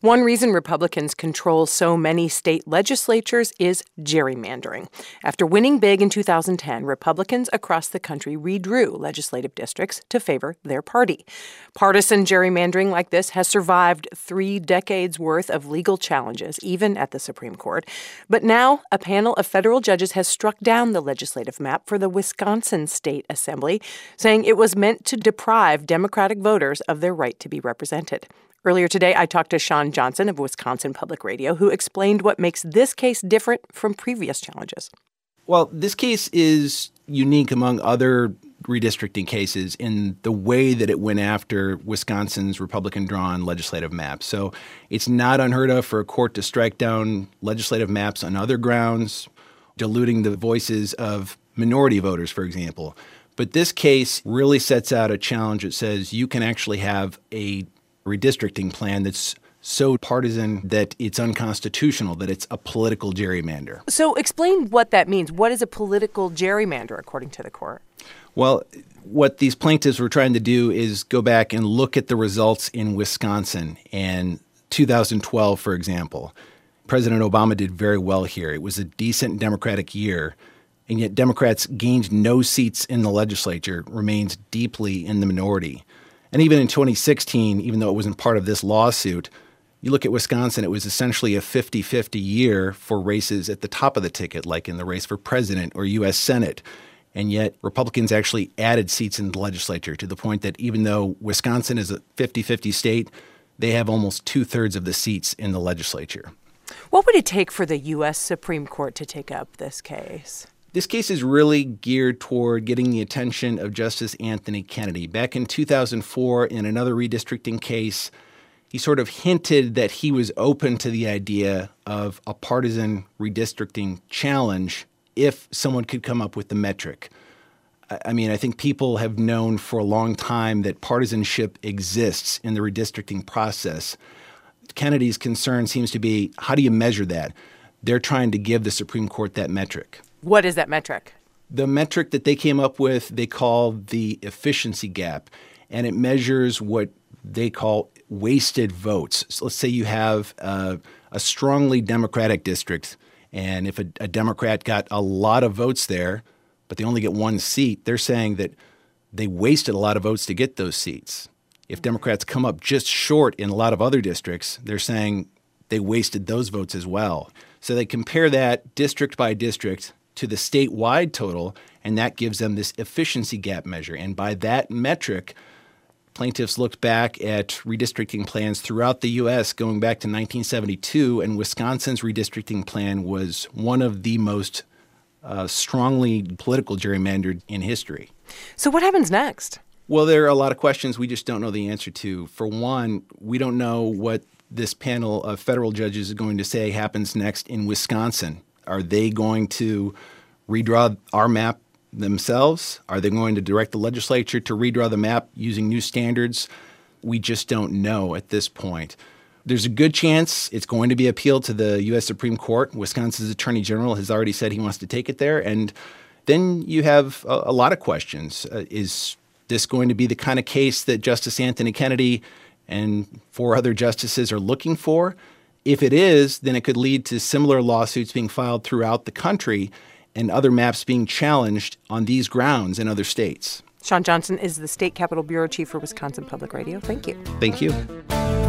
One reason Republicans control so many state legislatures is gerrymandering. After winning big in 2010, Republicans across the country redrew legislative districts to favor their party. Partisan gerrymandering like this has survived 3 decades worth of legal challenges, even at the Supreme Court. But now, a panel of federal judges has struck down the legislative map for the Wisconsin State Assembly, saying it was meant to deprive Democratic voters of their right to be represented. Earlier today, I talked to Shawn Johnson of Wisconsin Public Radio, who explained what makes this case different from previous challenges. Well, this case is unique among other redistricting cases in the way that it went after Wisconsin's Republican-drawn legislative map. So it's not unheard of for a court to strike down legislative maps on other grounds, diluting the voices of minority voters, for example. But this case really sets out a challenge that says you can actually have a redistricting plan that's so partisan that it's unconstitutional, that it's a political gerrymander. So explain what that means. What is a political gerrymander, according to the court? Well, what these plaintiffs were trying to do is go back and look at the results in Wisconsin. And 2012, for example, President Obama did very well here. It was a decent Democratic year, and yet Democrats gained no seats in the legislature, remains deeply in the minority. And even in 2016, even though it wasn't part of this lawsuit, you look at Wisconsin, it was essentially a 50-50 year for races at the top of the ticket, like in the race for president or U.S. Senate. And yet Republicans actually added seats in the legislature to the point that even though Wisconsin is a 50-50 state, they have almost 2/3 of the seats in the legislature. What would it take for the U.S. Supreme Court to take up this case? This case is really geared toward getting the attention of Justice Anthony Kennedy. Back in 2004, in another redistricting case, he sort of hinted that he was open to the idea of a partisan redistricting challenge if someone could come up with the metric. I mean, I think people have known for a long time that partisanship exists in the redistricting process. Kennedy's concern seems to be, how do you measure that? They're trying to give the Supreme Court that metric. What is that metric? The metric that they came up with, they call the efficiency gap, and it measures what they call wasted votes. So let's say you have a strongly Democratic district, and if a Democrat got a lot of votes there, but they only get one seat, they're saying that they wasted a lot of votes to get those seats. If Democrats come up just short in a lot of other districts, they're saying they wasted those votes as well. So they compare that district by district to the statewide total, and that gives them this efficiency gap measure. And by that metric, plaintiffs looked back at redistricting plans throughout the U.S. going back to 1972, and Wisconsin's redistricting plan was one of the most strongly political gerrymandered in history. So what happens next? Well, there are a lot of questions we just don't know the answer to. For one, we don't know what this panel of federal judges is going to say happens next in Wisconsin. Are they going to redraw our map themselves? Are they going to direct the legislature to redraw the map using new standards? We just don't know at this point. There's a good chance it's going to be appealed to the U.S. Supreme Court. Wisconsin's Attorney General has already said he wants to take it there. And then you have a lot of questions. Is this going to be the kind of case that Justice Anthony Kennedy and 4 other justices are looking for? If it is, then it could lead to similar lawsuits being filed throughout the country and other maps being challenged on these grounds in other states. Shawn Johnson is the State Capitol Bureau Chief for Wisconsin Public Radio. Thank you. Thank you.